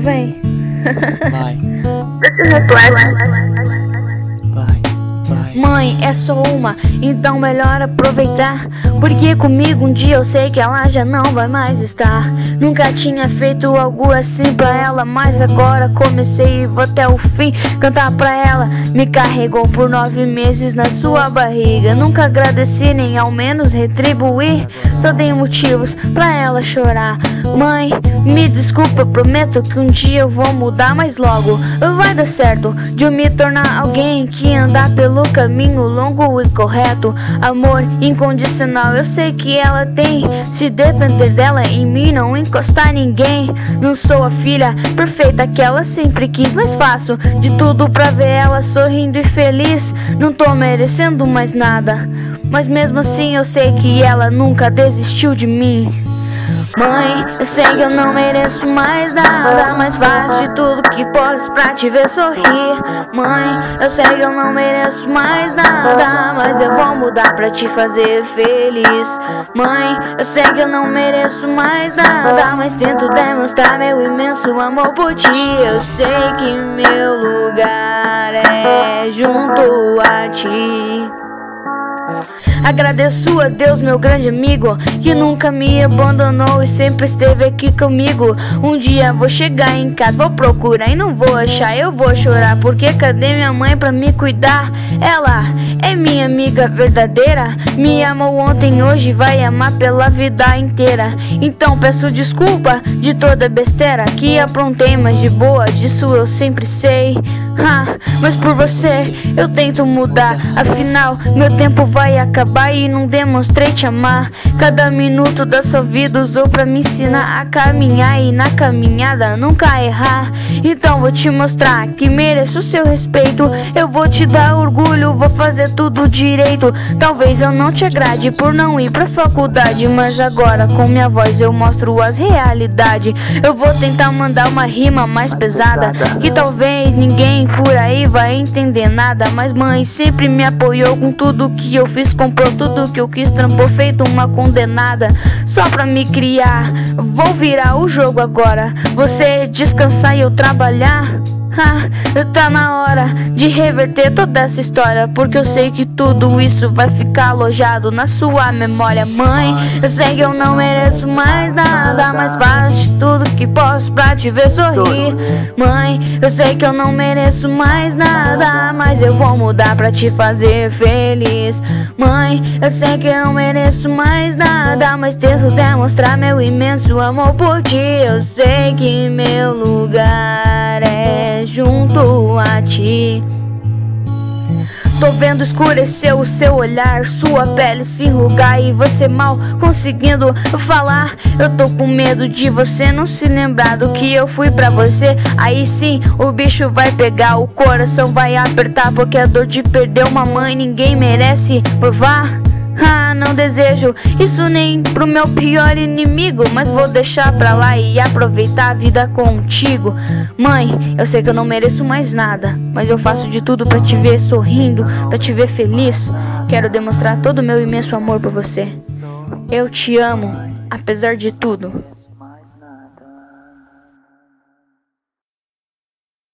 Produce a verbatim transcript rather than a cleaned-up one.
vem. Vai, Vê se reflete. vai, vai. Mãe, é só uma, então melhor aproveitar, porque comigo um dia eu sei que ela já não vai mais estar. Nunca tinha feito algo assim pra ela, mas agora comecei e vou até o fim cantar pra ela. Me carregou por nove meses na sua barriga, nunca agradeci nem ao menos retribuir, só dei motivos pra ela chorar. Mãe, me desculpa, prometo que um dia eu vou mudar, mas logo vai dar certo de eu me tornar alguém que andar pelo caminho longo e correto. Amor incondicional eu sei que ela tem, se depender dela em mim não encostar ninguém. Não sou a filha perfeita que ela sempre quis, mas faço de tudo pra ver ela sorrindo e feliz. Não tô merecendo mais nada, mas mesmo assim eu sei que ela nunca desistiu de mim. Mãe, eu sei que eu não mereço mais nada, mas faço de tudo que posso pra te ver sorrir. Mãe, eu sei que eu não mereço mais nada, mas eu vou mudar pra te fazer feliz. Mãe, eu sei que eu não mereço mais nada, mas tento demonstrar meu imenso amor por ti. Eu sei que meu lugar é junto a ti. Agradeço a Deus, meu grande amigo, que nunca me abandonou e sempre esteve aqui comigo. Um dia vou chegar em casa, vou procurar e não vou achar, eu vou chorar, porque cadê minha mãe pra me cuidar? Ela é minha amiga verdadeira, me amou ontem, hoje vai amar pela vida inteira. Então peço desculpa de toda besteira que aprontei, mas de boa, disso eu sempre sei. Ha, mas por você eu tento mudar, afinal meu tempo vai acabar e não demonstrei te amar. Cada minuto da sua vida usou pra me ensinar a caminhar e na caminhada nunca errar. Então vou te mostrar que mereço o seu respeito, eu vou te dar orgulho, vou fazer tudo direito. Talvez eu não te agrade por não ir pra faculdade, mas agora com minha voz eu mostro as realidades. Eu vou tentar mandar uma rima mais pesada, que talvez ninguém por aí vai entender nada, mas mãe sempre me apoiou com tudo que eu fiz, comprou tudo que eu quis, trampou feito uma condenada só pra me criar. Vou virar o jogo agora, você descansar e eu trabalhar. Ah, tá na hora de reverter toda essa história, porque eu sei que tudo isso vai ficar alojado na sua memória. Mãe, eu sei que eu não mereço mais nada, mas faço de tudo que posso pra te ver sorrir. Mãe, eu sei que eu não mereço mais nada, mas eu vou mudar pra te fazer feliz. Mãe, eu sei que eu não mereço mais nada, mas tento demonstrar meu imenso amor por ti. Eu sei que meu lugar é junto a ti. Tô vendo escurecer o seu olhar, sua pele se enrugar e você mal conseguindo falar. Eu tô com medo de você não se lembrar do que eu fui pra você. Aí sim o bicho vai pegar, o coração vai apertar, porque a dor de perder uma mãe ninguém merece provar. Ah, não desejo isso nem pro meu pior inimigo, mas vou deixar pra lá e aproveitar a vida contigo. Mãe, eu sei que eu não mereço mais nada, mas eu faço de tudo pra te ver sorrindo, pra te ver feliz. Quero demonstrar todo o meu imenso amor por você. Eu te amo, apesar de tudo.